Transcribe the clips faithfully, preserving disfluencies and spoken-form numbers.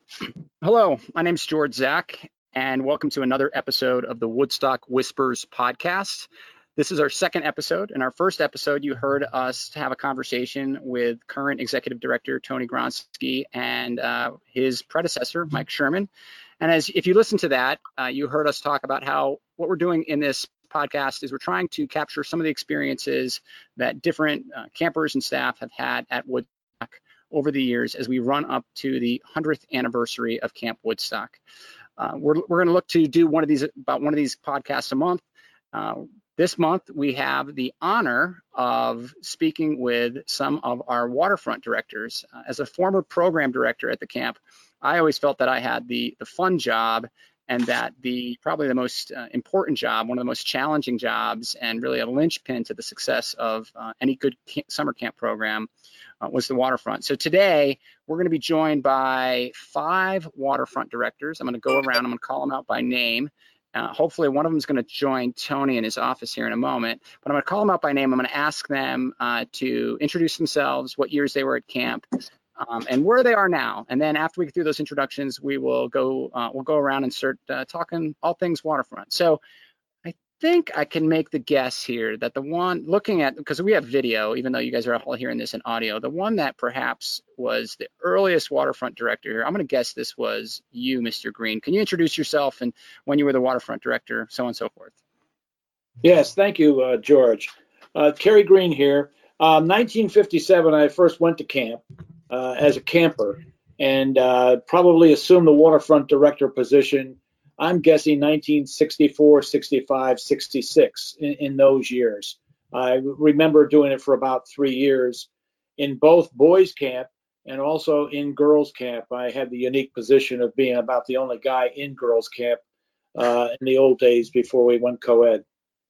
Hello, my name is George Zach, and welcome to another episode of the Woodstock Whispers podcast. This is our second episode. In our first episode, you heard us have a conversation with current Executive Director Tony Gronsky and uh, his predecessor, Mike Sherman. And as if you listen to that, uh, you heard us talk about how what we're doing in this podcast is we're trying to capture some of the experiences that different uh, campers and staff have had at Woodstock over the years as we run up to the hundredth anniversary of Camp Woodstock. Uh, we're we're going to look to do one of these about one of these podcasts a month. Uh, this month we have the honor of speaking with some of our waterfront directors. Uh, as a former program director at the camp, I always felt that I had the the fun job, and that the probably the most uh, important job, one of the most challenging jobs, and really a linchpin to the success of uh, any good camp, summer camp program uh, was the waterfront. So today we're going to be joined by five waterfront directors. I'm going to go around, I'm going to call them out by name. Uh, hopefully one of them is going to join Tony in his office here in a moment, but I'm going to call them out by name. I'm going to ask them uh, to introduce themselves, what years they were at camp, Um, and where they are now. And then after we get through those introductions, we will go uh, we'll go around and start uh, talking all things waterfront. So I think I can make the guess here that the one looking at, because we have video, even though you guys are all hearing this in audio, the one that perhaps was the earliest waterfront director here, I'm going to guess this was you, Mister Green. Can you introduce yourself and when you were the waterfront director, so on and so forth? Yes, thank you, uh, George. Uh, Kerry Green here. Um, nineteen fifty-seven, I first went to camp. Uh, as a camper, and uh, probably assumed the waterfront director position, I'm guessing nineteen sixty-four, sixty-five, sixty-six in, in those years. I remember doing it for about three years in both boys camp and also in girls camp. I had the unique position of being about the only guy in girls camp uh, in the old days before we went co-ed.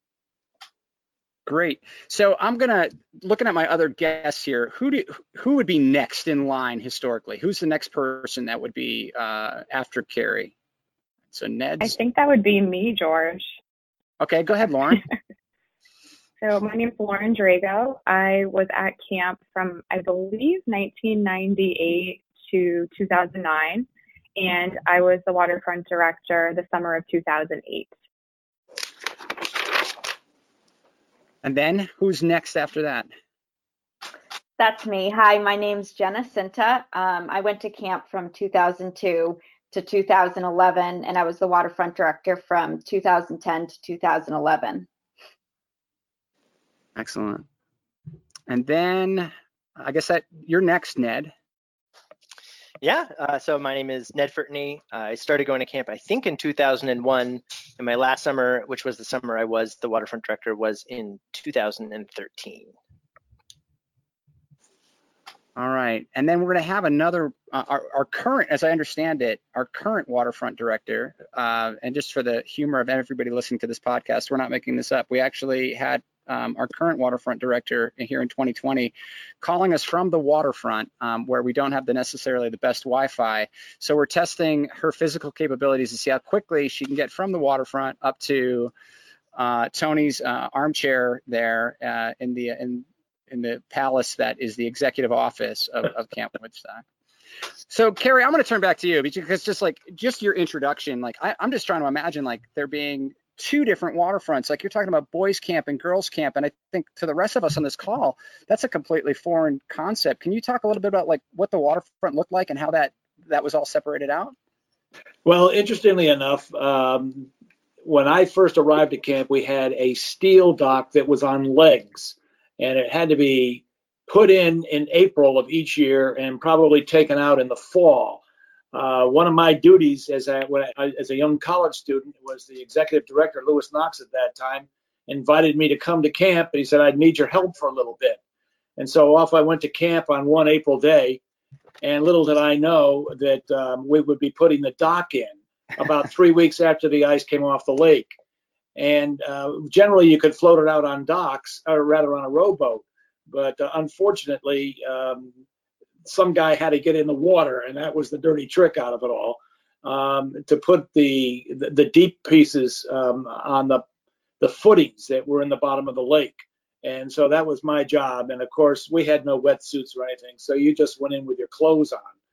Great. So I'm gonna looking at my other guests here. Who do who would be next in line historically? Who's the next person that would be uh, after Kerry? So Ned's. I think that would be me, George. Okay, go ahead, Lauren. So my name is Lauren Drago. I was at camp from I believe nineteen ninety-eight to two thousand nine, and I was the waterfront director the summer of two thousand eight. And then who's next after that? That's me. Hi, my name's Jenna Cinta. Um, I went to camp from two thousand two to two thousand eleven, and I was the waterfront director from two thousand ten to two thousand eleven. Excellent. And then I guess that you're next, Ned. Yeah, uh, so my name is Ned Fertney. Uh, I started going to camp, I think, in two thousand one, and my last summer, which was the summer I was the waterfront director, was in two thousand thirteen. All right, and then we're going to have another, uh, our, our current, as I understand it, our current waterfront director, uh, and just for the humor of everybody listening to this podcast, we're not making this up. We actually had um, our current waterfront director here in twenty twenty calling us from the waterfront, um, where we don't have the necessarily the best Wi-Fi. So we're testing her physical capabilities to see how quickly she can get from the waterfront up to uh, Tony's uh, armchair there uh, in the in in the palace that is the executive office of, of Camp Woodstock. So Kerry, I'm going to turn back to you because just like just your introduction, like I, I'm just trying to imagine like there being two different waterfronts, like you're talking about boys camp and girls camp. And I think to the rest of us on this call, that's a completely foreign concept. Can you talk a little bit about like what the waterfront looked like and how that, that was all separated out? Well, interestingly enough, um, when I first arrived at camp, we had a steel dock that was on legs, and it had to be put in in April of each year and probably taken out in the fall. Uh, one of my duties as a, when I, as a young college student was the executive director, Lewis Knox at that time, invited me to come to camp, and he said, I'd need your help for a little bit. And so off I went to camp on one April day, and little did I know that um, we would be putting the dock in about three weeks after the ice came off the lake. And uh, generally you could float it out on docks, or rather on a rowboat. But uh, unfortunately, um, some guy had to get in the water, and that was the dirty trick out of it all, um, to put the, the, the deep pieces um, on the, the footings that were in the bottom of the lake. And so that was my job. And of course, we had no wetsuits or anything, so you just went in with your clothes on.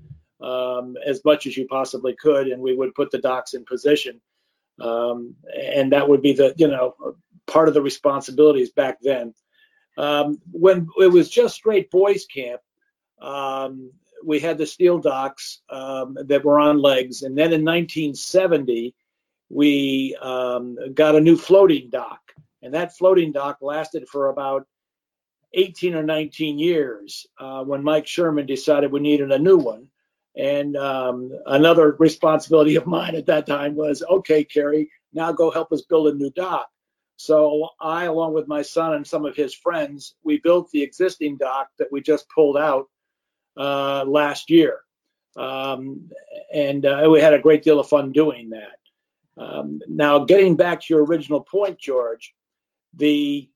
um, as much as you possibly could, and we would put the docks in position. Um, and that would be the, you know, part of the responsibilities back then. Um, when it was just straight boys camp, um, we had the steel docks um, that were on legs. And then in nineteen seventy, we um, got a new floating dock. And that floating dock lasted for about eighteen or nineteen years uh, when Mike Sherman decided we needed a new one. And um, another responsibility of mine at that time was, okay, Kerry, now go help us build a new dock. So I, along with my son and some of his friends, we built the existing dock that we just pulled out uh, last year. Um, and uh, we had a great deal of fun doing that. Um, now, getting back to your original point, George, the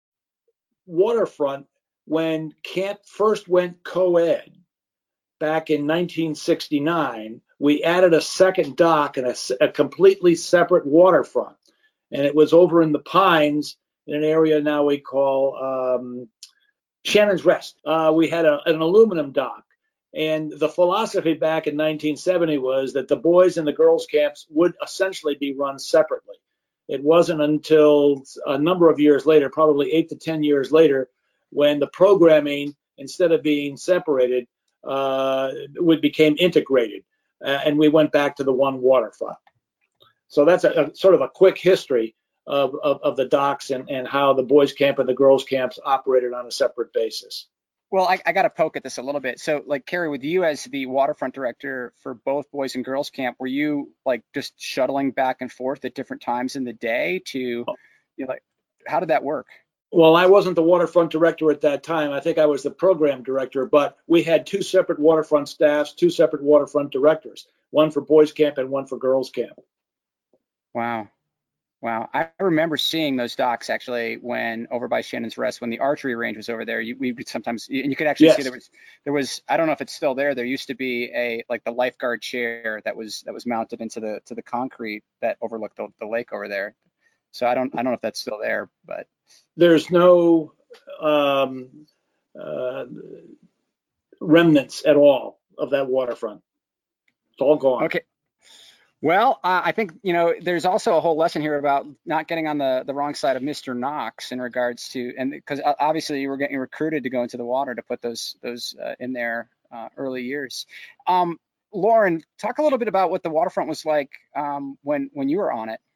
waterfront, when camp first went co-ed, back in nineteen sixty-nine, we added a second dock and a, a completely separate waterfront. And it was over in the Pines in an area now we call um, Shannon's Rest. Uh, we had a, an aluminum dock. And the philosophy back in nineteen seventy was that the boys and the girls camps would essentially be run separately. It wasn't until a number of years later, probably eight to ten years later, when the programming, instead of being separated, uh, we became integrated, uh, and we went back to the one waterfront. So that's a, a sort of a quick history of, of, of the docks and, and how the boys camp and the girls camps operated on a separate basis. Well, I, I got to poke at this a little bit. So, like, Kerry, with you as the waterfront director for both boys and girls camp, were you like just shuttling back and forth at different times in the day to, you know, like, how did that work? Well, I wasn't the waterfront director at that time. I think I was the program director, but we had two separate waterfront staffs, two separate waterfront directors, one for boys camp and one for girls camp. Wow. Wow. I remember seeing those docks actually when over by Shannon's Rest, when the archery range was over there. You, we would sometimes, and you could actually yes. see there was, there was, I don't know if it's still there. There used to be a, like the lifeguard chair that was, that was mounted into the, to the concrete that overlooked the, the lake over there. So I don't, I don't know if that's still there, but. There's no um, uh, remnants at all of that waterfront. It's all gone. Okay. Well, uh, I think, you know, there's also a whole lesson here about not getting on the, the wrong side of Mister Knox in regards to, and because obviously you were getting recruited to go into the water to put those those uh, in their uh, early years. Um, Lauren, talk a little bit about what the waterfront was like um, when when you were on it.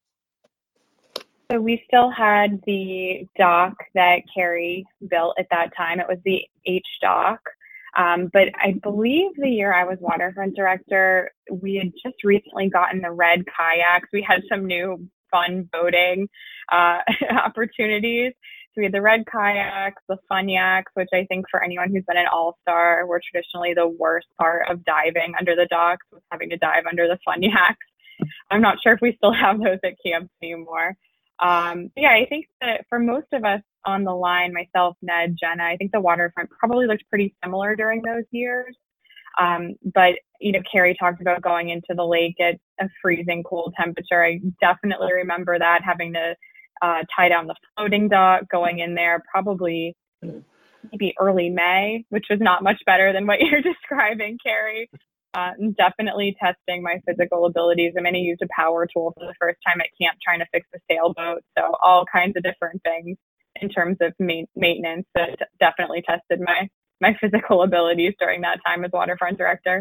So we still had the dock that Kerry built at that time. It was the H dock. Um, but I believe the year I was waterfront director, we had just recently gotten the red kayaks. We had some new fun boating uh, opportunities. So we had the red kayaks, the fun yaks, which I think for anyone who's been an all-star, were traditionally the worst part of diving under the docks, was having to dive under the fun yaks. I'm not sure if we still have those at camps anymore. Um, yeah, I think that for most of us on the line, myself, Ned, Jenna, I think the waterfront probably looked pretty similar during those years. Um, but, you know, Kerry talked about going into the lake at a freezing cold temperature. I definitely remember that, having to uh, tie down the floating dock, going in there probably maybe early May, which was not much better than what you're describing, Kerry. Uh, definitely testing my physical abilities. I'm going to use a power tool for the first time at camp trying to fix a sailboat. So all kinds of different things in terms of ma- maintenance that definitely tested my, my physical abilities during that time as waterfront director.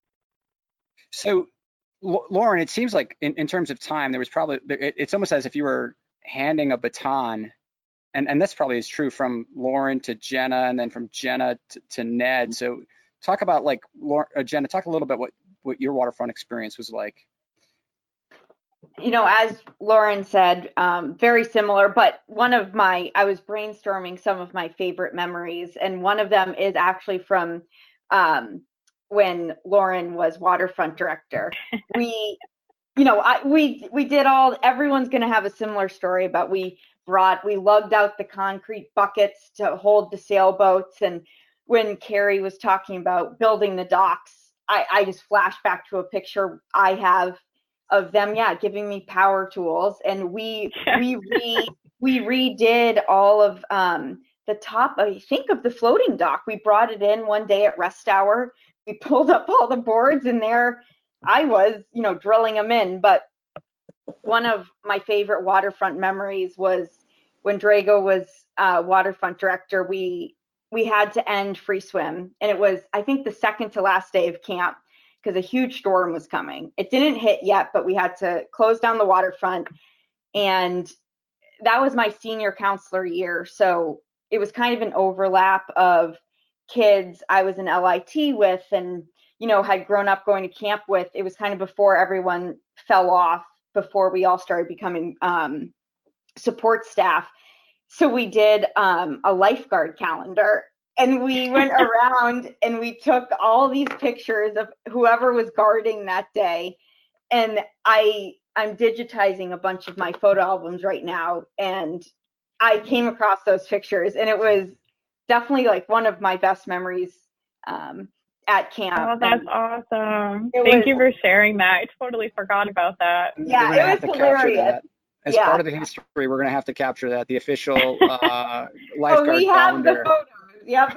So, L- Lauren, it seems like in, in terms of time, there was probably, it, it's almost as if you were handing a baton, and, and this probably is true from Lauren to Jenna, and then from Jenna to, to Ned. So talk about, like, Lauren, uh, Jenna, talk a little bit what, what your waterfront experience was like. You know, as Lauren said, um, very similar, but one of my, I was brainstorming some of my favorite memories, and one of them is actually from um, when Lauren was waterfront director. We, you know, I, we, we did all, everyone's going to have a similar story, but we brought, we lugged out the concrete buckets to hold the sailboats. And when Kerry was talking about building the docks, I, I just flashed back to a picture I have of them, yeah, giving me power tools. And we we re, we redid all of um, the top, I think, of the floating dock. We brought it in one day at rest hour, we pulled up all the boards, and there I was, you know, drilling them in. But one of my favorite waterfront memories was when Drago was uh, waterfront director. We we had to end free swim, and it was, I think, the second to last day of camp because a huge storm was coming. It didn't hit yet, but we had to close down the waterfront, and that was my senior counselor year. So it was kind of an overlap of kids I was in L I T with and, you know, had grown up going to camp with. It was kind of before everyone fell off, before we all started becoming um, support staff. So we did um, a lifeguard calendar, and we went around and we took all these pictures of whoever was guarding that day. And I, I'm digitizing a bunch of my photo albums right now, and I came across those pictures, and it was definitely like one of my best memories um, at camp. Oh, that's and awesome. it Thank was- you for sharing that. I totally forgot about that. Yeah, We're gonna it have was to capture hilarious. that. As Yeah. part of the history, we're going to have to capture that, the official uh, lifeguard Oh, we have calendar. the photos. Yep.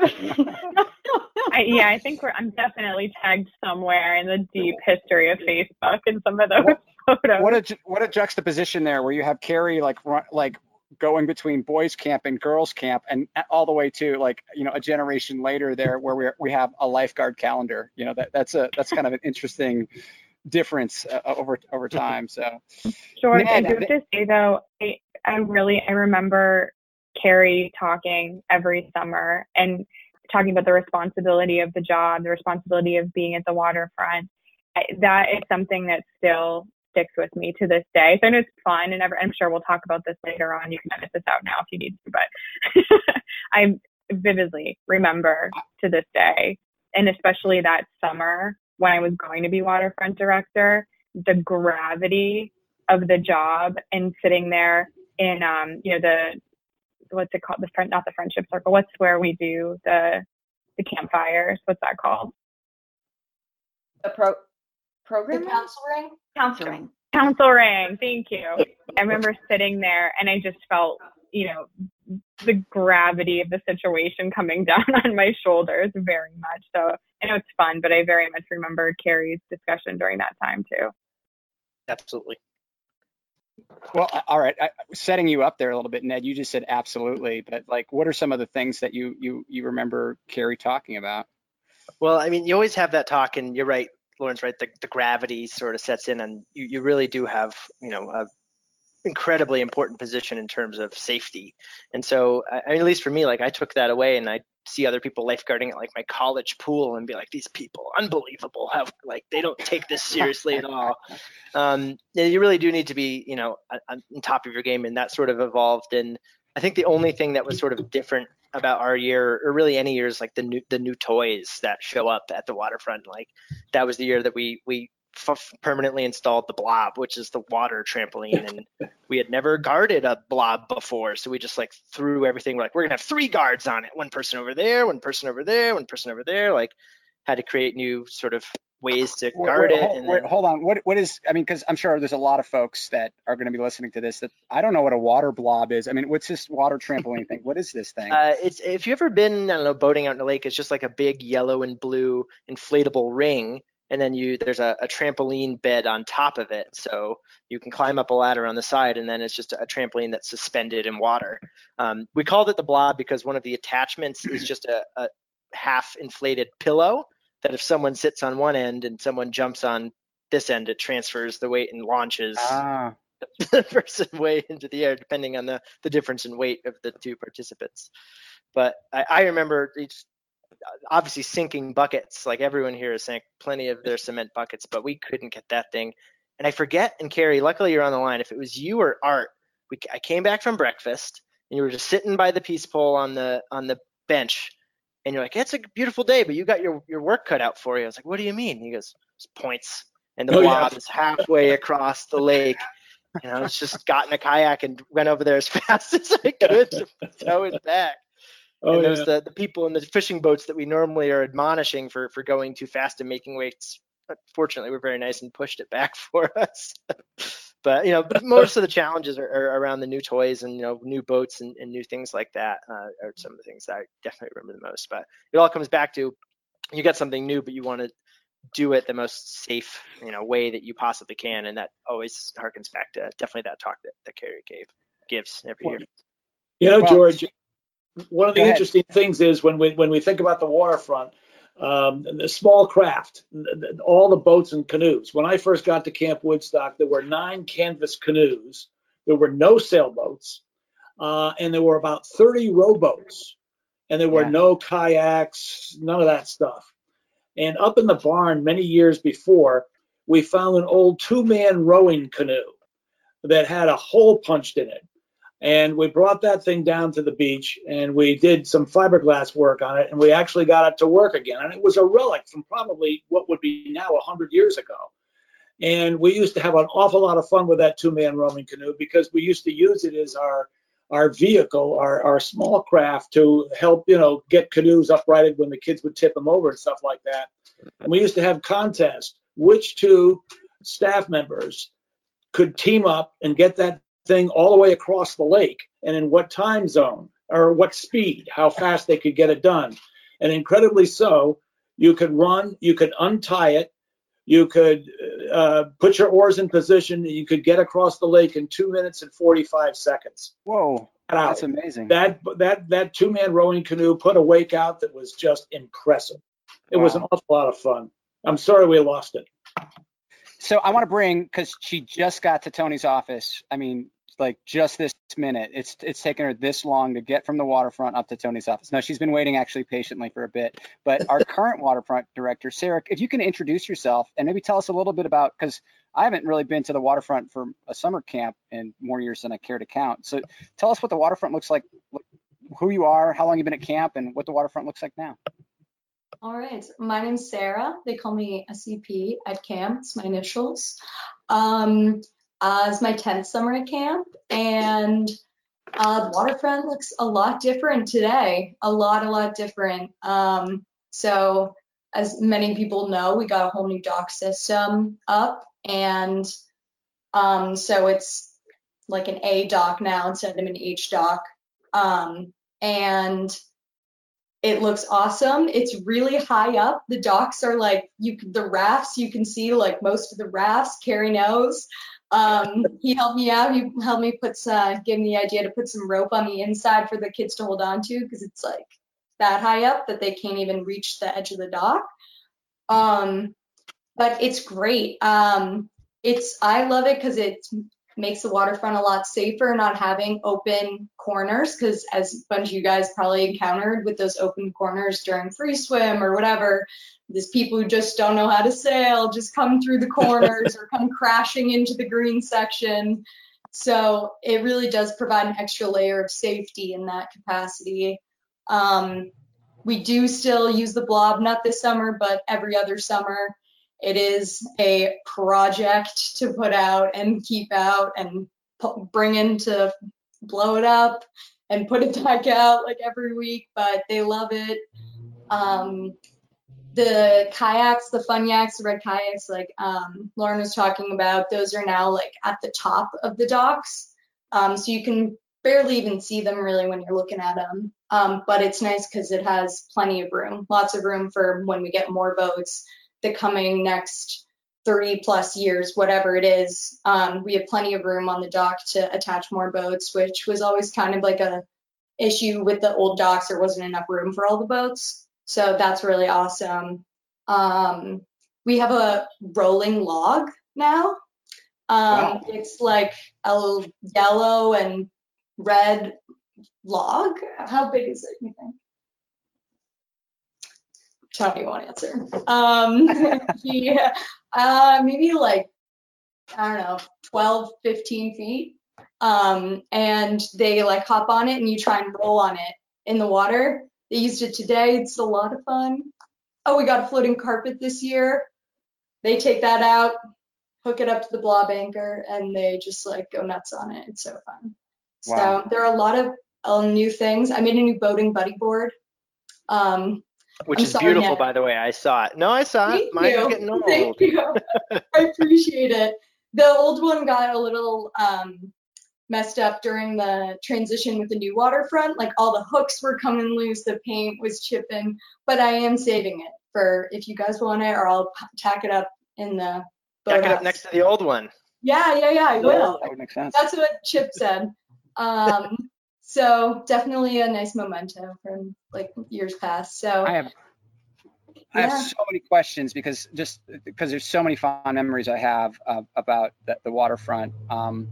I, yeah, I think we're, I'm definitely tagged somewhere in the deep history of Facebook in some of those What- photos. What a ju- what a juxtaposition there, where you have Carrie like run, like going between boys camp and girls camp, and all the way to like, you know, a generation later there, where we we have a lifeguard calendar. You know, that that's a that's kind of an interesting difference uh, over over time. So George, I Ned, do have to say though, I, I really, I remember Carrie talking every summer and talking about the responsibility of the job, the responsibility of being at the waterfront. I, that is something that still sticks with me to this day. So I know it's fun, and ever, I'm sure we'll talk about this later on. You can edit this out now if you need to, but I vividly remember to this day, and especially that summer when I was going to be waterfront director, the gravity of the job and sitting there in, um, you know, the, what's it called? The friend, not the friendship circle. What's where we do the, the campfires? What's that called? The pro program? The council ring? Council ring. Council ring. Thank you. I remember sitting there and I just felt, you know, the gravity of the situation coming down on my shoulders very much. So I know it's fun, but I very much remember Carrie's discussion during that time too. Absolutely. Well, all right. I, setting you up there a little bit, Ned. You just said absolutely, but like, what are some of the things that you you you remember Carrie talking about? Well, I mean, you always have that talk, and you're right, Lawrence, right? The, the gravity sort of sets in, and you, you really do have, you know, a incredibly important position in terms of safety. And so, I, I mean, at least for me, like I took that away, and I see other people lifeguarding at like my college pool and be like, these people, unbelievable, how like they don't take this seriously at all. Um, and you really do need to be, you know, on, on top of your game, and that sort of evolved. And I think the only thing that was sort of different about our year, or really any years, like the new the new toys that show up at the waterfront. Like that was the year that we we f- permanently installed the blob, which is the water trampoline, and we had never guarded a blob before, so we just like threw everything. We're like, we're gonna have three guards on it, one person over there, one person over there, one person over there. Like had to create new sort of ways to guard wait, it. Hold, and wait, then, hold on. What what is? I mean, because I'm sure there's a lot of folks that are going to be listening to this that I don't know what a water blob is. I mean, what's this water trampoline thing? What is this thing? Uh, it's if you've ever been, I don't know, boating out in a lake, it's just like a big yellow and blue inflatable ring, and then you there's a, a trampoline bed on top of it, so you can climb up a ladder on the side, and then it's just a, a trampoline that's suspended in water. Um, we called it the blob because one of the attachments is just a, a half inflated pillow that if someone sits on one end and someone jumps on this end, it transfers the weight and launches ah, the person way into the air, depending on the, the difference in weight of the two participants. But I, I remember each, obviously sinking buckets, like everyone here has sank plenty of their cement buckets, but we couldn't get that thing. And I forget, and Carrie, luckily you're on the line, if it was you or Art, we, I came back from breakfast and you were just sitting by the peace pole on the on the bench, and you're like, it's a beautiful day, but you got your, your work cut out for you. I was like, what do you mean? He goes, just points. And the Oh, blob yeah. is halfway across the lake. And I was just got in a kayak and went over there as fast as I could to tow it back. Oh, and yeah. those the, the people in the fishing boats that we normally are admonishing for, for going too fast and making weights, fortunately, were very nice and pushed it back for us. But, you know, most of the challenges are, are around the new toys and, you know, new boats and, and new things like that uh, are some of the things that I definitely remember the most. But it all comes back to you get something new, but you want to do it the most safe, you know, way that you possibly can. And that always harkens back to definitely that talk that, that Carrie gave, gives every year. You know, Well, George, one of the go ahead. interesting things is when we when we think about the waterfront, um, the small craft, all the boats and canoes. When I first got to Camp Woodstock, there were nine canvas canoes. There were no sailboats, uh, and there were about thirty rowboats, and there were Yeah. no kayaks, none of that stuff. And up in the barn many years before, we found an old two-man rowing canoe that had a hole punched in it. And we brought that thing down to the beach, and we did some fiberglass work on it, and we actually got it to work again. And it was a relic from probably what would be now one hundred years ago. And we used to have an awful lot of fun with that two-man rowing canoe because we used to use it as our our vehicle, our, our small craft to help, you know, get canoes uprighted when the kids would tip them over and stuff like that. And we used to have contests, which two staff members could team up and get that thing all the way across the lake, and in what time zone or what speed, how fast they could get it done. And incredibly so, you could run, you could untie it, you could uh, put your oars in position, and you could get across the lake in two minutes and forty-five seconds. Whoa, Wow. that's amazing. That that that two-man rowing canoe put a wake out that was just impressive. It Wow. was an awful lot of fun. I'm sorry we lost it. So I want to bring, because she just got to Tony's office. I mean, like just this minute. It's it's taken her this long to get from the waterfront up to Tony's office. No, she's been waiting actually patiently for a bit. But our current waterfront director, Sarah, if you can introduce yourself and maybe tell us a little bit about, because I haven't really been to the waterfront for a summer camp in more years than I care to count. So tell us what the waterfront looks like, who you are, how long you've been at camp, and what the waterfront looks like now. All right, my name's Sarah. They call me S C P at camp. It's my initials. Um, uh, it's my tenth summer at camp, and uh, the waterfront looks a lot different today. A lot, a lot different. Um, so, as many people know, we got a whole new dock system up, and um, so it's like an A dock now instead of an H dock, um, and it looks awesome. It's really high up. The docks are like, you the rafts, you can see like most of the rafts. Carrie knows. Um, he helped me out. He helped me put some, give me the idea to put some rope on the inside for the kids to hold on to, because it's like that high up that they can't even reach the edge of the dock. Um, but it's great. Um, it's I love it because it makes the waterfront a lot safer, not having open corners, because as a bunch of you guys probably encountered with those open corners during free swim or whatever, there's people who just don't know how to sail, just come through the corners or come crashing into the green section. So it really does provide an extra layer of safety in that capacity. Um, we do still use the blob, not this summer, but every other summer. It is a project to put out and keep out and pu- bring in to blow it up and put it back out like every week, but they love it. Um, the kayaks, the fun yaks, the red kayaks, like um, Lauren was talking about, those are now like at the top of the docks. Um, so you can barely even see them really when you're looking at them. Um, but it's nice because it has plenty of room, lots of room for when we get more boats. The coming next thirty plus years, whatever it is, um, we have plenty of room on the dock to attach more boats, which was always kind of like a issue with the old docks. There wasn't enough room for all the boats. So that's really awesome. Um, we have a rolling log now. Um, Wow. It's like a yellow and red log. How big is it, you think? Tony won't answer. Um, yeah, uh, maybe like, I don't know, twelve, fifteen feet. Um, and they like hop on it and you try and roll on it in the water. They used it today. It's a lot of fun. Oh, we got a floating carpet this year. They take that out, hook it up to the blob anchor, and they just like go nuts on it. It's so fun. Wow. So there are a lot of uh, new things. I made a new boating buddy board. Um, Which I'm is sorry, beautiful, Ned. by the way. I saw it. No, I saw it. Thank Mine's you. getting old. Thank you. I appreciate it. The old one got a little um, messed up during the transition with the new waterfront. Like all the hooks were coming loose, the paint was chipping, but I am saving it for if you guys want it, or I'll p- tack it up in the Tack it boathouse. up next to the old one. Yeah, yeah, yeah, I will. That would make sense. That's what Chip said. Um, so definitely a nice memento from like years past. So I have I yeah. have so many questions because just because there's so many fond memories I have uh, about the, the waterfront. Um,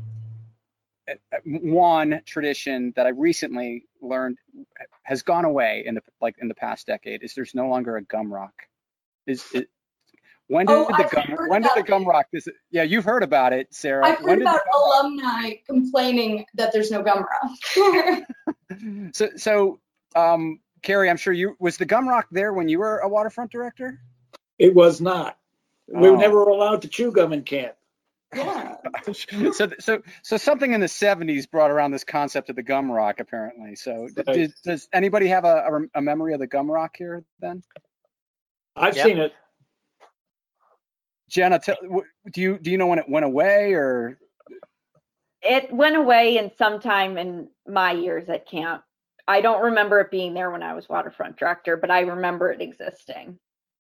one tradition that I recently learned has gone away in the like in the past decade is there's no longer a gum rock. Is it, when did Oh, the I've gum heard when did the about gum rock? This, yeah, you've heard about it, Sarah. I've When heard did the about gum rock- alumni complaining that there's no gum rock. So so um, Carrie, I'm sure you was the gum rock there when you were a waterfront director? It was not. We were Oh. never allowed to chew gum in camp. Yeah. so so so something in the seventies brought around this concept of the gum rock apparently. So Right. did, does anybody have a, a, a memory of the gum rock here then? I've Yeah. seen it. Jenna, tell, w- do you do you know when it went away or? It went away in sometime in my years at camp. I don't remember it being there when I was waterfront director, but I remember it existing.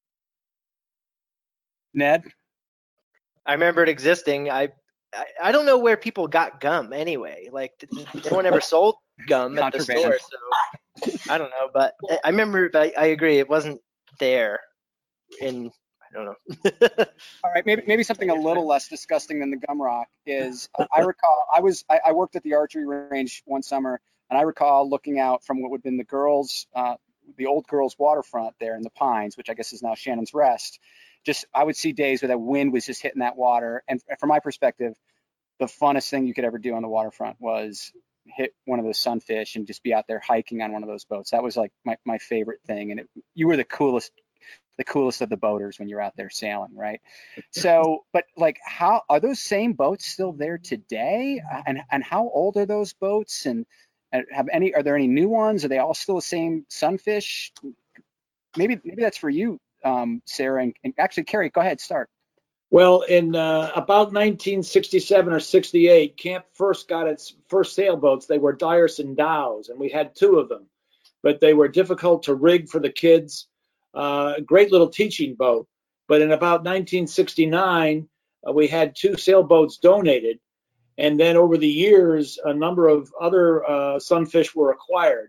Ned? I remember it existing. I, I I don't know where people got gum anyway. Like no one ever sold gum at the store, so I don't know. But I remember. But I agree, it wasn't there. In I don't know. All right, maybe maybe something a little less disgusting than the gum rock is uh, I recall I was I, I worked at the archery range one summer and I recall looking out from what would have been the girls uh, the old girls waterfront there in the Pines, which I guess is now Shannon's Rest. Just I would see days where that wind was just hitting that water, and from my perspective, the funnest thing you could ever do on the waterfront was hit one of those sunfish and just be out there hiking on one of those boats. That was like my, my favorite thing, and it, you were the coolest the coolest of the boaters when you're out there sailing, right? So, but like, how are those same boats still there today? And and how old are those boats? And, and have any? Are there any new ones? Are they all still the same sunfish? Maybe maybe that's for you, um, Sarah. And, and actually, Carrie, go ahead, start. Well, in uh, about nineteen sixty-seven or sixty-eight, camp first got its first sailboats. They were Dyerson Dows, and we had two of them, but they were difficult to rig for the kids. Uh, a great little teaching boat. But in about nineteen sixty-nine, uh, we had two sailboats donated. And then over the years, a number of other uh, sunfish were acquired.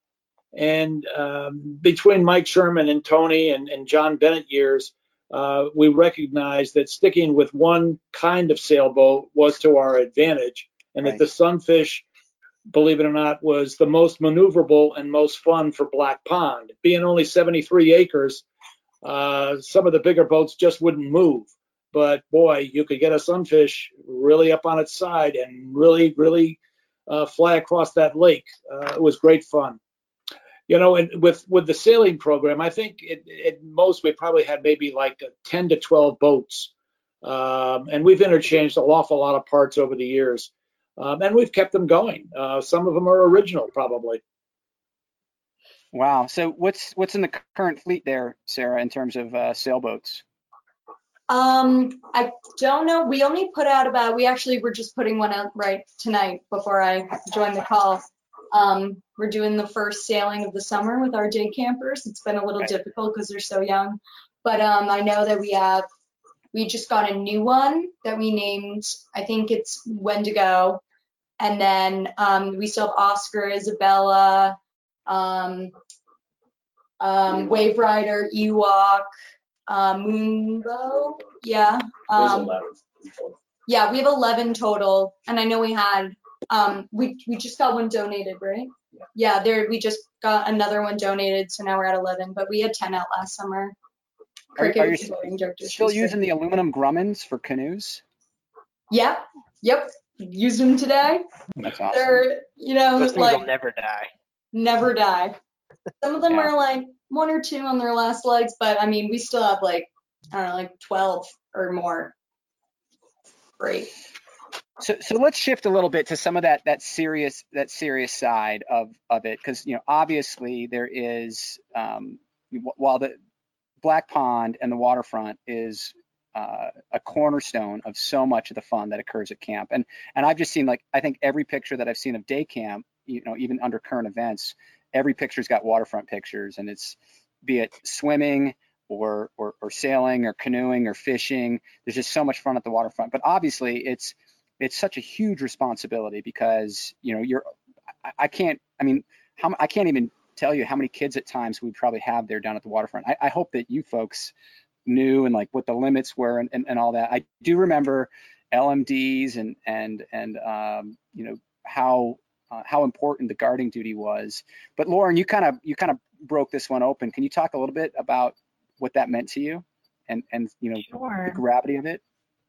And um, between Mike Sherman and Tony and, and John Bennett years, uh, we recognized that sticking with one kind of sailboat was to our advantage, and Right. that the sunfish, believe it or not, was the most maneuverable and most fun for Black Pond. Being only seventy-three acres, uh, some of the bigger boats just wouldn't move. But boy, you could get a sunfish really up on its side and really, really uh, fly across that lake. Uh, it was great fun. You know, and with, with the sailing program, I think at, at most we probably had maybe like ten to twelve boats. Um, and we've interchanged an awful lot of parts over the years. Um, and we've kept them going. Uh, some of them are original, probably. Wow. So what's what's in the current fleet there, Sarah, in terms of uh, sailboats? Um, I don't know. We only put out about, we actually were just putting one out right tonight before I joined the call. Um, we're doing the first sailing of the summer with our day campers. It's been a little Right. difficult because they're so young, but um, I know that we have, we just got a new one that we named, I think it's Wendigo. And then um, we still have Oscar, Isabella, um, um, Wave Rider, Ewok, uh, Moonbow. Yeah. Um, yeah, we have eleven total. And I know we had, um, we, we just got one donated, right? Yeah, there we just got another one donated. So now we're at eleven, but we had ten out last summer. Are, Cricket are you was the boating director. still She's using great. the aluminum Grummins for canoes? Yeah. Yep. Used them today. That's awesome. They're, you know, Those things like will never die. never die. Some of them Yeah. are like one or two on their last legs, but I mean, we still have like, I don't know, like twelve or more. Great. So, so let's shift a little bit to some of that that serious that serious side of of it, because you know obviously there is um, while the Black Pond and the waterfront is uh, a cornerstone of so much of the fun that occurs at camp, and and I've just seen like I think every picture that I've seen of day camp, you know, even under current events, every picture's got waterfront pictures, and it's be it swimming, or, or or sailing or canoeing or fishing. There's just so much fun at the waterfront. But obviously, it's it's such a huge responsibility because you know you're. I, I can't. I mean, how I can't even tell you how many kids at times we probably have there down at the waterfront. I, I hope that you folks knew and like what the limits were and, and, and all that. I do remember L M Ds and and and um, you know how uh, how important the guarding duty was. But Lauren, you kind of you kind of broke this one open. Can you talk a little bit about what that meant to you and and you know Sure. the gravity of it?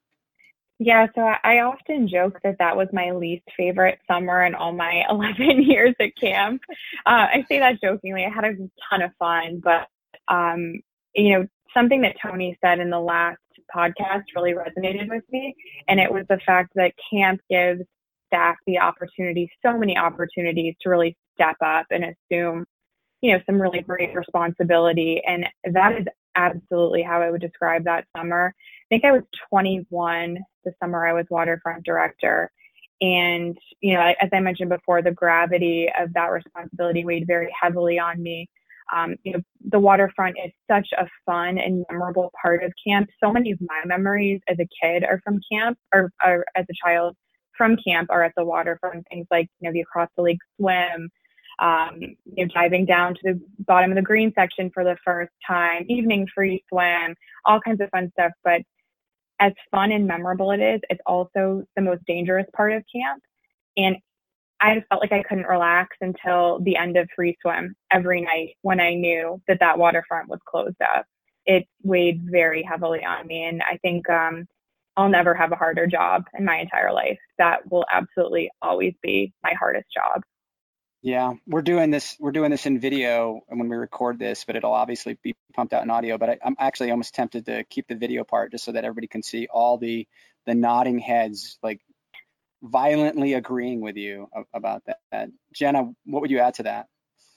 Yeah, so I I often joke that that was my least favorite summer in all my eleven years at camp. Uh, I say that jokingly. I had a ton of fun, but um, you know, something that Tony said in the last podcast really resonated with me, and it was the fact that camp gives staff the opportunity, so many opportunities to really step up and assume, you know, some really great responsibility, and that is absolutely how I would describe that summer. I think I was twenty-one the summer I was waterfront director. And, you know, as I mentioned before, the gravity of that responsibility weighed very heavily on me. Um, you know, the waterfront is such a fun and memorable part of camp. So many of my memories as a kid are from camp, or, or as a child from camp, are at the waterfront. Things like, you know, the across the lake swim, um, you know, diving down to the bottom of the green section for the first time, evening free swim, all kinds of fun stuff. But as fun and memorable it is, it's also the most dangerous part of camp. And I just felt like I couldn't relax until the end of free swim every night when I knew that that waterfront was closed up. It weighed very heavily on me. And I think um, I'll never have a harder job in my entire life. That will absolutely always be my hardest job. Yeah, we're doing this. We're doing this in video when we record this, but it'll obviously be pumped out in audio. But I, I'm actually almost tempted to keep the video part just so that everybody can see all the the nodding heads, like violently agreeing with you about that. Jenna, what would you add to that?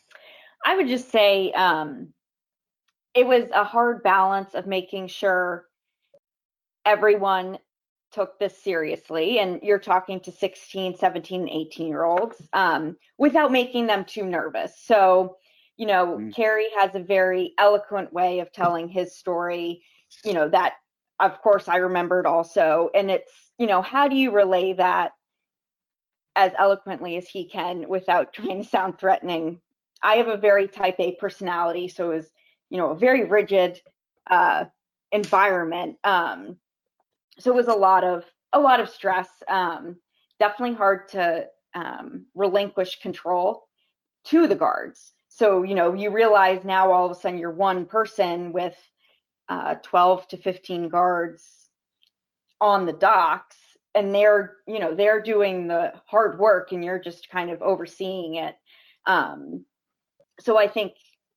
I would just say um, it was a hard balance of making sure everyone took this seriously, and you're talking to sixteen, seventeen, eighteen year olds um, without making them too nervous. So, you know, mm. Kerry has a very eloquent way of telling his story, you know, that of course I remembered also. And it's, you know, how do you relay that as eloquently as he can without trying to sound threatening? I have a very type A personality, so it was, you know, a very rigid uh, environment. Um, So it was a lot of a lot of stress. Um, definitely hard to um, relinquish control to the guards. So you know you realize now all of a sudden you're one person with uh, twelve to fifteen guards on the docks, and they're you know they're doing the hard work, and you're just kind of overseeing it. Um, so I think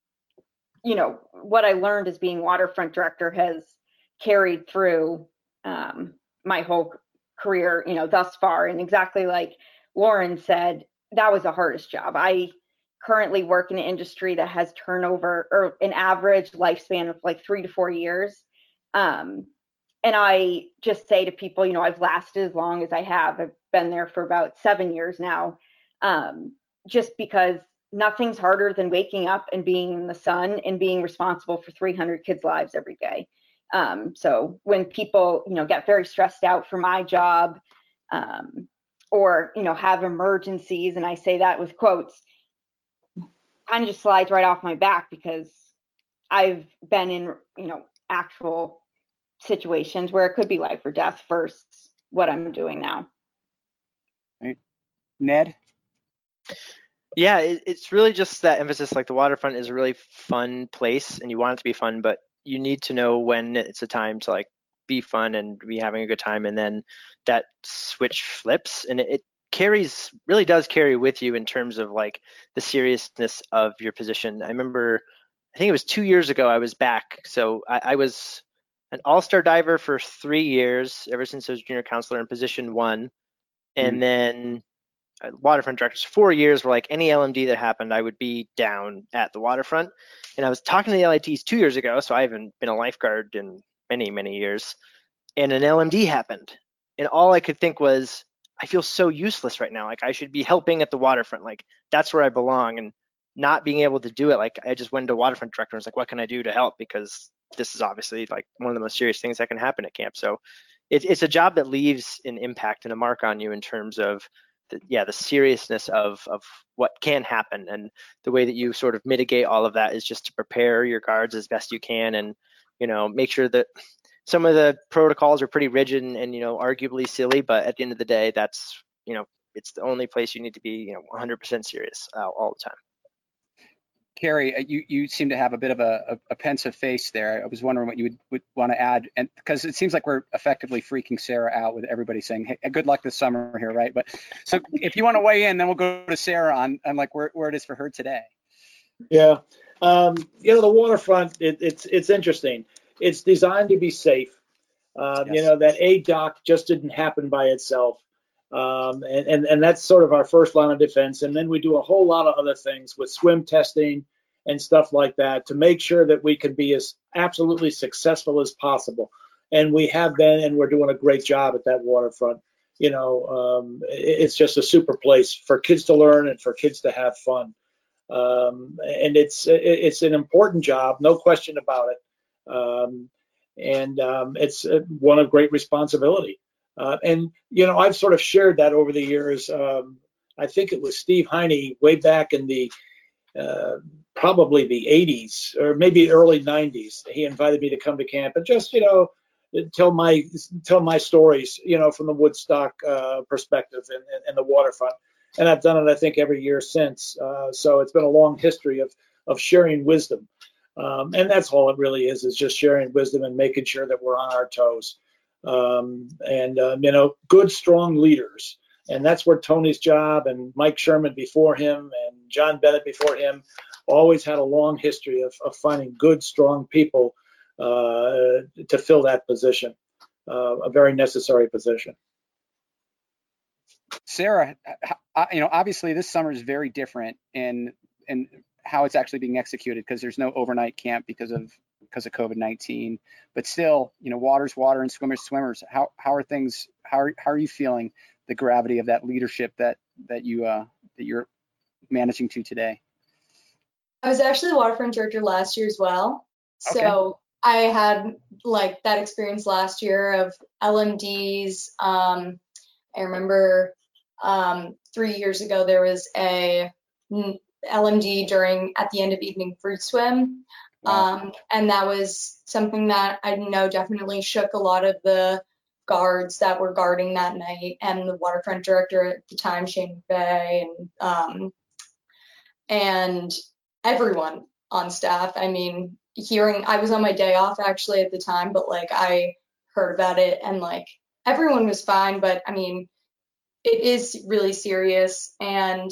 you know what I learned as being waterfront director has carried through Um, my whole career, you know, thus far. And exactly like Lauren said, that was the hardest job. I currently work in an industry that has turnover or an average lifespan of like three to four years. Um, and I just say to people, you know, I've lasted as long as I have. I've been there for about seven years now, um, just because nothing's harder than waking up and being in the sun and being responsible for three hundred kids' lives every day. Um, so when people, you know, get very stressed out for my job, um, or, you know, have emergencies, and I say that with quotes, kind of just slides right off my back because I've been in, you know, actual situations where it could be life or death versus what I'm doing now. Right. Ned? Yeah, it, it's really just that emphasis, like the waterfront is a really fun place and you want it to be fun, but you need to know when it's a time to like be fun and be having a good time. And then that switch flips and it, it carries, really does carry with you in terms of like the seriousness of your position. I remember, I think it was two years ago, I was back. So I, I was an all-star diver for three years, ever since I was junior counselor in position one. And mm. then waterfront directors four years where like any L M D that happened, I would be down at the waterfront. And I was talking to the L I Ts two years ago, so I haven't been a lifeguard in many, many years. And an L M D happened. And all I could think was, I feel so useless right now. Like I should be helping at the waterfront. Like that's where I belong. And not being able to do it, like I just went to waterfront director and was like, what can I do to help? Because this is obviously like one of the most serious things that can happen at camp. So it, it's a job that leaves an impact and a mark on you in terms of the, yeah, the seriousness of, of what can happen. And the way that you sort of mitigate all of that is just to prepare your guards as best you can, and, you know, make sure that some of the protocols are pretty rigid and, and, you know, arguably silly, but at the end of the day, that's, you know, it's the only place you need to be, you know, one hundred percent serious uh, all the time. Carrie, you, you seem to have a bit of a, a, a pensive face there. I was wondering what you would, would want to add, and because it seems like we're effectively freaking Sarah out with everybody saying, "Hey, good luck this summer here," right? But so if you want to weigh in, then we'll go to Sarah on, on like where, where it is for her today. Yeah, um, you know, the waterfront, it, it's it's interesting. It's designed to be safe. Um, Yes. You know, that A dock just didn't happen by itself. Um, and, and, and that's sort of our first line of defense. And then we do a whole lot of other things with swim testing and stuff like that to make sure that we can be as absolutely successful as possible. And we have been, and we're doing a great job at that waterfront. You know, um, it, it's just a super place for kids to learn and for kids to have fun. Um, and it's it, it's an important job, no question about it. Um, and um, it's one of great responsibility. Uh, and, you know, I've sort of shared that over the years. Um, I think it was Steve Heine way back in the uh, probably the eighties or maybe early nineties. He invited me to come to camp and just, you know, tell my tell my stories, you know, from the Woodstock uh, perspective and, and the waterfront. And I've done it, I think, every year since. Uh, so it's been a long history of of sharing wisdom. Um, and that's all it really is, is just sharing wisdom and making sure that we're on our toes. Um, and, um, you know, good, strong leaders. And that's where Tony's job and Mike Sherman before him and John Bennett before him always had a long history of, of finding good, strong people uh, to fill that position, uh, a very necessary position. Sarah, you know, obviously this summer is very different in in how it's actually being executed because there's no overnight camp because of because of COVID nineteen. But still, you know, water's water and swimmers swimmers. How how are things? How are, how are you feeling the gravity of that leadership that that you uh, that you're managing to today? I was actually the waterfront director last year as well, so Okay. I had like that experience last year of L M Ds. Um, I remember um, three years ago there was a L M D during at the end of evening fruit swim. Wow. Um, and that was something that I know definitely shook a lot of the guards that were guarding that night, and the waterfront director at the time, Shane McVeigh, and um, and everyone on staff. I mean, hearing I was on my day off actually at the time, but like I heard about it and like everyone was fine, but I mean, it is really serious, and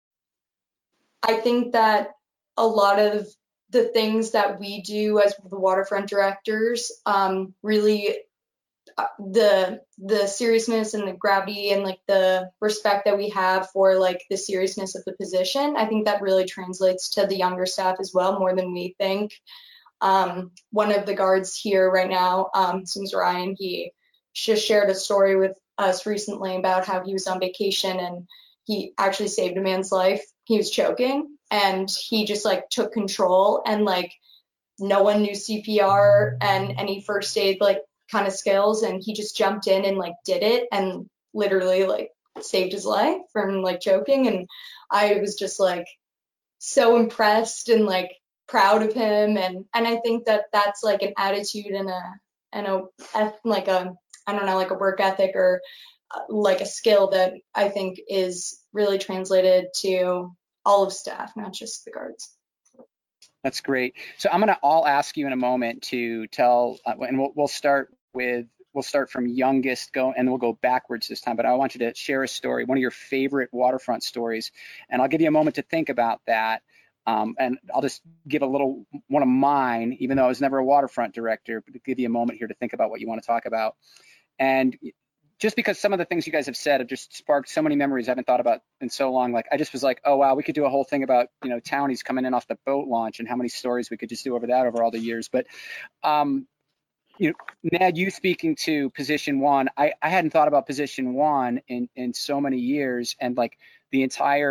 I think that a lot of the things that we do as the waterfront directors um, really uh, the the seriousness and the gravity and like the respect that we have for like the seriousness of the position, I think that really translates to the younger staff as well, more than we think. Um, one of the guards here right now, um, his name's Ryan, he just shared a story with us recently about how he was on vacation and he actually saved a man's life. He was choking and he just like took control, and like no one knew C P R and any first aid like kind of skills, and he just jumped in and like did it and literally like saved his life from like choking. And I was just like so impressed and like proud of him, and and I think that that's like an attitude and a and a like a I don't know like a work ethic or uh, like a skill that I think is really translated to all of staff, not just the guards. That's great. So I'm going to all ask you in a moment to tell, uh, and we'll we'll start with we'll start from youngest go, and we'll go backwards this time. But I want you to share a story, one of your favorite waterfront stories, and I'll give you a moment to think about that. Um, and I'll just give a little one of mine, even though I was never a waterfront director, but to give you a moment here to think about what you want to talk about. And just because some of the things you guys have said have just sparked so many memories I haven't thought about in so long. Like I just was like, oh wow, we could do a whole thing about, you know, townies coming in off the boat launch and how many stories we could just do over that over all the years. But um, you know, Ned, you speaking to position one, I, I hadn't thought about position one in in so many years, and like the entire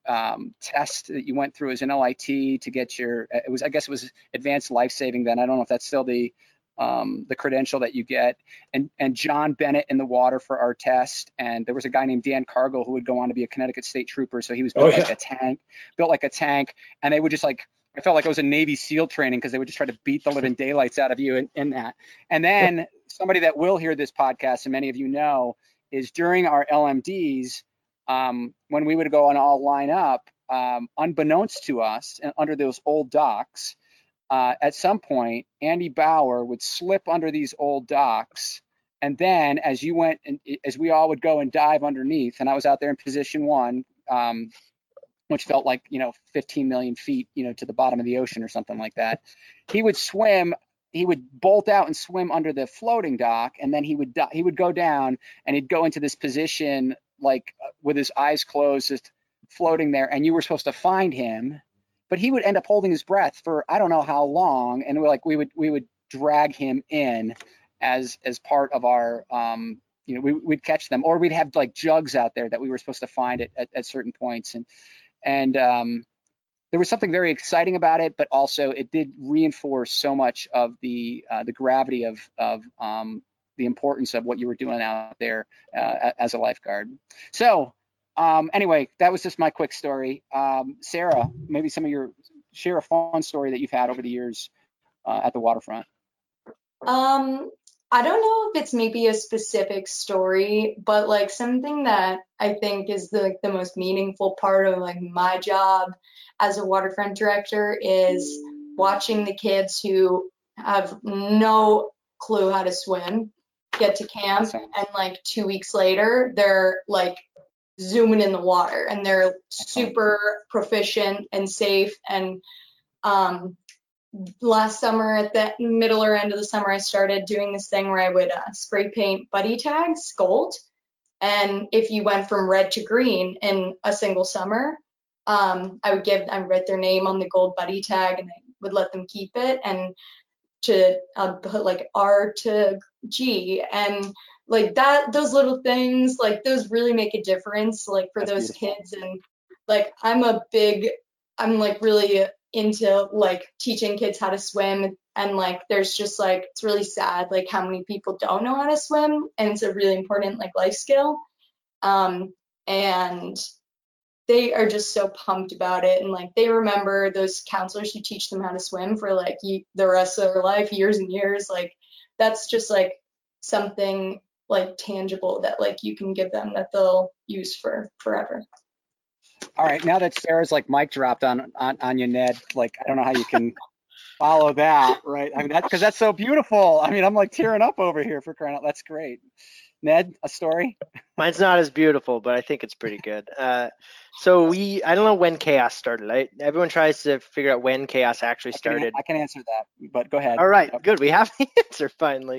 um, test that you went through as an L I T to get your, it was, I guess it was advanced life saving then. I don't know if that's still the, um, the credential that you get, and, and John Bennett in the water for our test. And there was a guy named Dan Cargill who would go on to be a Connecticut State Trooper. So he was built oh, yeah. like a tank, built like a tank. And they would just like, I felt like I was in Navy SEAL training because they would just try to beat the living daylights out of you in, in that. And then somebody that will hear this podcast, and many of you know, is during our L M Ds, um, when we would go and all line up, um, unbeknownst to us, and under those old docks, uh, at some point, Andy Bauer would slip under these old docks. And then as you went, and as we all would go and dive underneath, and I was out there in position one, um, which felt like, you know, fifteen million feet, you know, to the bottom of the ocean or something like that. He would swim, he would bolt out and swim under the floating dock. And then he would, he would go down and he'd go into this position, like with his eyes closed, just floating there. And you were supposed to find him, but he would end up holding his breath for, I don't know how long. And we're like, we would, we would drag him in as, as part of our, um, you know, we, we'd catch them, or we'd have like jugs out there that we were supposed to find at, at, at certain points. And, And um, there was something very exciting about it, but also it did reinforce so much of the uh, the gravity of of um, the importance of what you were doing out there uh, as a lifeguard. So um, anyway, that was just my quick story. Um, Sarah, maybe some of your share a fun story that you've had over the years uh, at the waterfront. Um, I don't know if it's maybe a specific story, but like something that I think is the the most meaningful part of like my job as a waterfront director is watching the kids who have no clue how to swim get to camp, and like two weeks later they're like zooming in the water and they're super proficient and safe. And um last summer, at the middle or end of the summer, I started doing this thing where I would uh, spray paint buddy tags gold. And if you went from red to green in a single summer, um, I would give, I would write their name on the gold buddy tag and I would let them keep it. And to uh, put like R to G and like that, those little things, like those really make a difference, like for That's those beautiful. kids. And like, I'm a big, I'm like really into like teaching kids how to swim, and like there's just like it's really sad like how many people don't know how to swim, and it's a really important like life skill, um and they are just so pumped about it, and like they remember those counselors who teach them how to swim for like you, the rest of their life, years and years. Like that's just like something like tangible that like you can give them that they'll use for forever. All right, now that Sarah's like mic dropped on, on on you, Ned, like I don't know how you can follow that, right? I mean, that's because that's so beautiful. I mean, I'm like tearing up over here for crying out. That's great. Ned, a story? Mine's not as beautiful, but I think it's pretty good. Uh, so we, I don't know when chaos started. I, everyone tries to figure out when chaos actually started. I can, I can answer that, but go ahead. All right, yep. Good. We have the answer finally.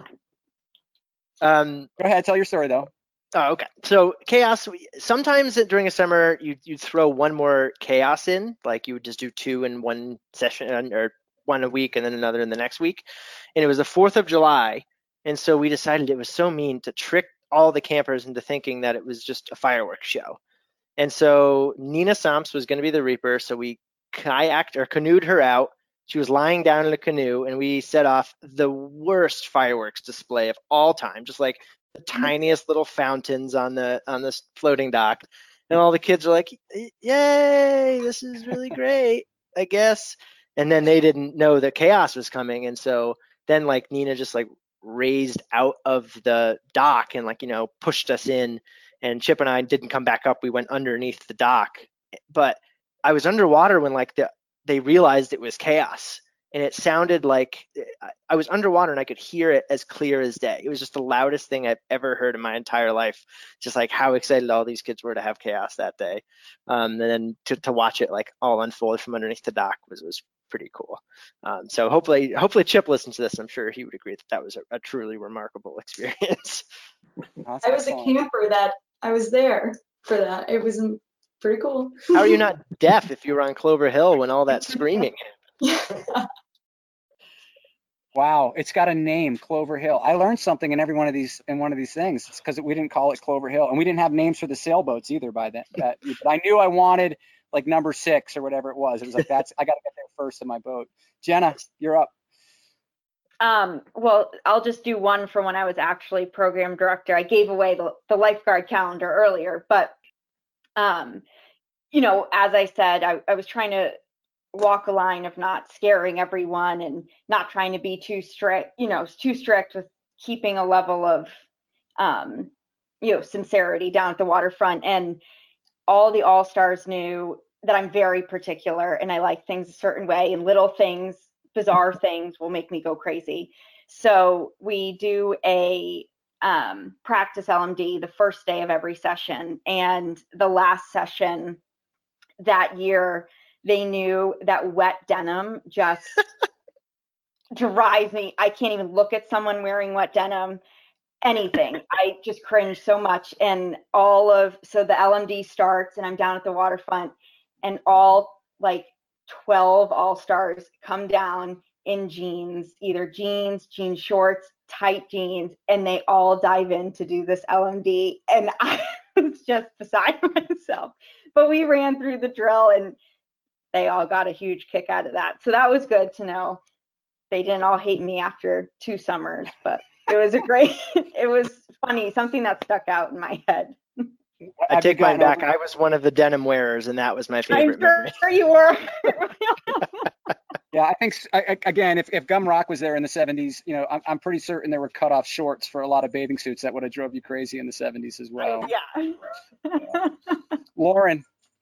Um, go ahead, tell your story though. Oh, okay. So chaos, sometimes during a summer, you you throw one more chaos in, like you would just do two in one session or one a week and then another in the next week. And it was the fourth of July. And so we decided it was so mean to trick all the campers into thinking that it was just a fireworks show. And so Nina Somps was going to be the Reaper. So we kayaked or canoed her out. She was lying down in a canoe and we set off the worst fireworks display of all time, just like the tiniest little fountains on the on this floating dock, and all the kids are like, yay, this is really great, I guess. And then they didn't know that chaos was coming, and so then like Nina just like raised out of the dock and like, you know, pushed us in, and Chip and I didn't come back up. We went underneath the dock, but I was underwater when like the they realized it was chaos. And it sounded like I was underwater and I could hear it as clear as day. It was just the loudest thing I've ever heard in my entire life. Just like how excited all these kids were to have chaos that day. Um, and then to, to watch it like all unfold from underneath the dock was, was pretty cool. Um, so hopefully, hopefully Chip listens to this. I'm sure he would agree that that was a, a truly remarkable experience. I was a camper that I was there for that. It was pretty cool. How are you not deaf if you were on Clover Hill when all that screaming happened? Wow, it's got a name, Clover Hill. I learned something in every one of these in one of these things. It's because we didn't call it Clover Hill, and we didn't have names for the sailboats either by that. that but I knew I wanted like number six or whatever it was. It was like that's I got to get there first in my boat. Jenna, you're up. Um, well, I'll just do one from when I was actually program director. I gave away the, the lifeguard calendar earlier, but um, you know, as I said, I, I was trying to walk a line of not scaring everyone and not trying to be too strict, you know, too strict with keeping a level of, um, you know, sincerity down at the waterfront. And all the all-stars knew that I'm very particular and I like things a certain way, and little things, bizarre things will make me go crazy. So we do a um, practice L M D the first day of every session, and the last session that year, they knew that wet denim just drives me. I can't even look at someone wearing wet denim, anything. I just cringe so much. And all of, so the L M D starts and I'm down at the waterfront, and all like twelve all-stars come down in jeans, either jeans, jean shorts, tight jeans, and they all dive in to do this L M D. And I was just beside myself. But we ran through the drill and they all got a huge kick out of that. So that was good to know. They didn't all hate me after two summers, but it was a great, it was funny, something that stuck out in my head. I take mine back. I was one of the denim wearers, and that was my favorite I'm sure memory. You were. Yeah, I think, I, again, if, if Gum Rock was there in the seventies, you know, I'm, I'm pretty certain there were cut-off shorts for a lot of bathing suits that would have drove you crazy in the seventies as well. Yeah. Yeah. Lauren.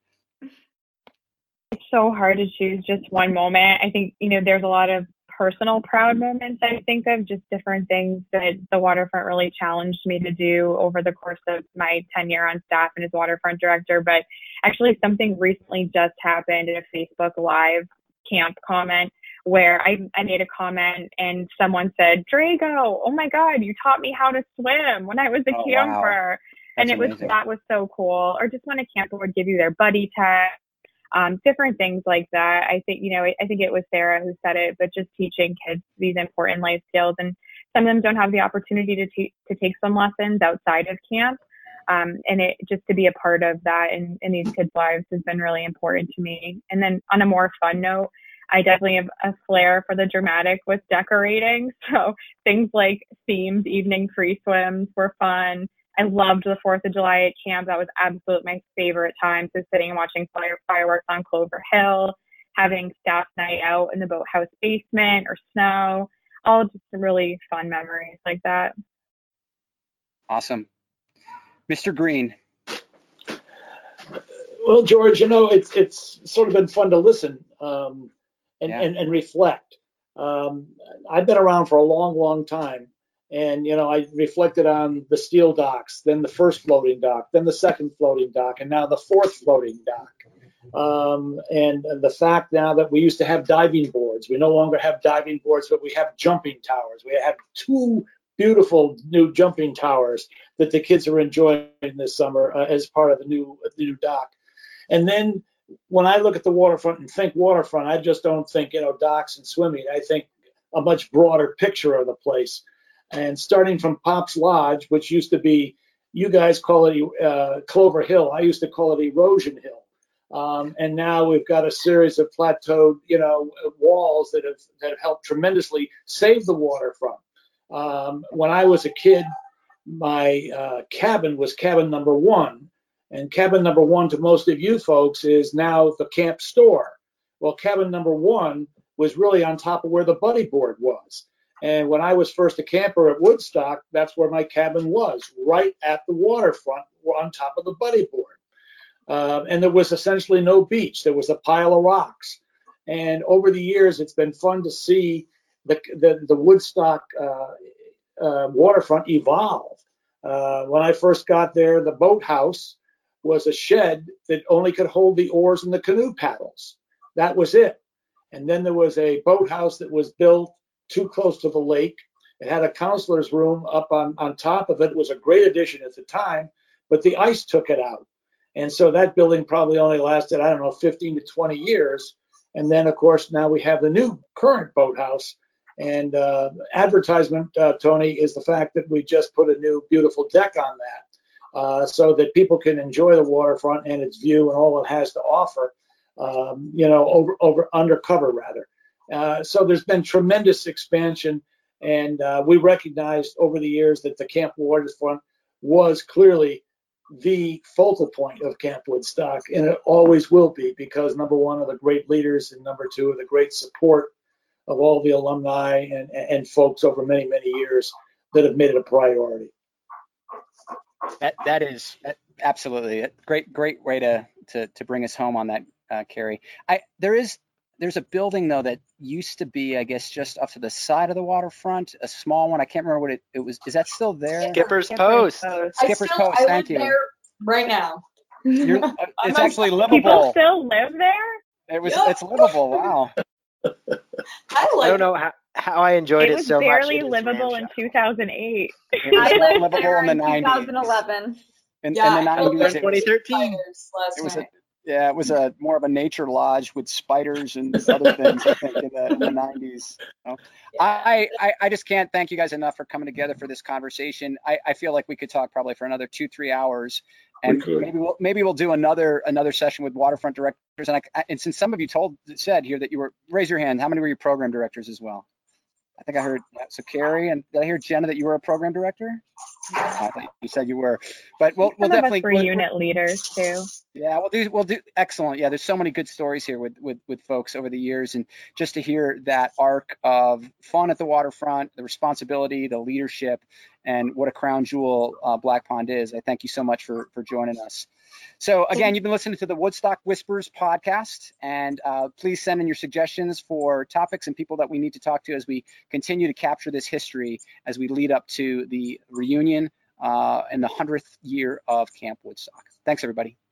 It's so hard to choose just one moment. I think, you know, there's a lot of personal proud moments I think of, just different things that the waterfront really challenged me to do over the course of my tenure on staff and as waterfront director. But actually something recently just happened in a Facebook Live camp comment where I, I made a comment and someone said, Drago, oh my God, you taught me how to swim when I was a oh, camper. Wow. And it was, amazing. that was so cool. Or just when a camper would give you their buddy test. Um, different things like that. I think, you know, I, I think it was Sarah who said it, but just teaching kids these important life skills. And some of them don't have the opportunity to, te- to take some lessons outside of camp. Um, and it just to be a part of that in, in these kids' lives has been really important to me. And then on a more fun note, I definitely have a flair for the dramatic with decorating. So things like themed evening free swims were fun. I loved the fourth of July at camp. That was absolutely my favorite time. So sitting and watching fire, fireworks on Clover Hill, having staff night out in the boathouse basement or snow, all just really fun memories like that. Awesome. Mister Green. Well, George, you know, it's it's sort of been fun to listen um, and, Yeah. and, and reflect. Um, I've been around for a long, long time. And, you know, I reflected on the steel docks, then the first floating dock, then the second floating dock, and now the fourth floating dock. Um, and, and the fact now that we used to have diving boards. We no longer have diving boards, but we have jumping towers. We have two beautiful new jumping towers that the kids are enjoying this summer uh, as part of the new, the new dock. And then when I look at the waterfront and think waterfront, I just don't think, you know, docks and swimming. I think a much broader picture of the place. And starting from Pop's Lodge, which used to be, you guys call it uh, Clover Hill. I used to call it Erosion Hill. Um, and now we've got a series of plateaued, you know, walls that have that have helped tremendously save the waterfront. Um, when I was a kid, my uh, cabin was cabin number one. And cabin number one to most of you folks is now the camp store. Well, cabin number one was really on top of where the buddy board was. And when I was first a camper at Woodstock, that's where my cabin was, right at the waterfront on top of the buddy board. Uh, and there was essentially no beach. There was a pile of rocks. And over the years, it's been fun to see the, the, the Woodstock uh, uh, waterfront evolve. Uh, when I first got there, the boathouse was a shed that only could hold the oars and the canoe paddles. That was it. And then there was a boathouse that was built too close to the lake. It had a counselor's room up on, on top of it. It was a great addition at the time, but the ice took it out. And so that building probably only lasted, I don't know, fifteen to twenty years. And then, of course, now we have the new current boathouse. And uh, advertisement, uh, Tony, is the fact that we just put a new beautiful deck on that uh, so that people can enjoy the waterfront and its view and all it has to offer, um, you know, over, over undercover rather. Uh, so there's been tremendous expansion, and uh, we recognized over the years that the Camp Waterfront was clearly the focal point of Camp Woodstock, and it always will be, because number one of the great leaders, and number two of the great support of all the alumni and, and folks over many, many years that have made it a priority. That that is absolutely a great, great way to to to bring us home on that, uh, Carrie. I there is there's a building though that used to be, I guess, just off to the side of the waterfront, a small one. I can't remember what it, it was. Is that still there? Skipper's Skipper's Post. Post. I Skipper's still, Post, I thank live you. there right now. You're, uh, it's I'm actually on- People livable. still live there? It was. Yep. It's livable. Wow. I I like don't know how, how I enjoyed It it, was so much. barely It is livable in ramshackle. two thousand eight. It was I not lived livable there in the in nineties. twenty eleven. In, Yeah, in the I nineties, lived it was, twenty thirteen. fires last it was a, night. yeah, it was a more of a nature lodge with spiders and other things, I think, in the, in the nineties. So, I, I, I just can't thank you guys enough for coming together for this conversation. I, I feel like we could talk probably for another two, three hours, and We could. maybe we'll maybe we'll do another another session with waterfront directors. And I, and since some of you told said here that you were, raise your hand. How many were you program directors as well? I think I heard, so Carrie, and did I hear Jenna that you were a program director? I thought you said you were, but we'll, we'll Some of definitely. us were we'll- unit leaders too. Yeah, we'll do, we'll do excellent. Yeah, there's so many good stories here with, with, with folks over the years, and just to hear that arc of fun at the waterfront, the responsibility, the leadership, and what a crown jewel uh, Black Pond is. I thank you so much for, for joining us. So again, you've been listening to the Woodstock Whispers podcast, and uh, please send in your suggestions for topics and people that we need to talk to as we continue to capture this history as we lead up to the reunion uh, and the hundredth year of Camp Woodstock. Thanks, everybody.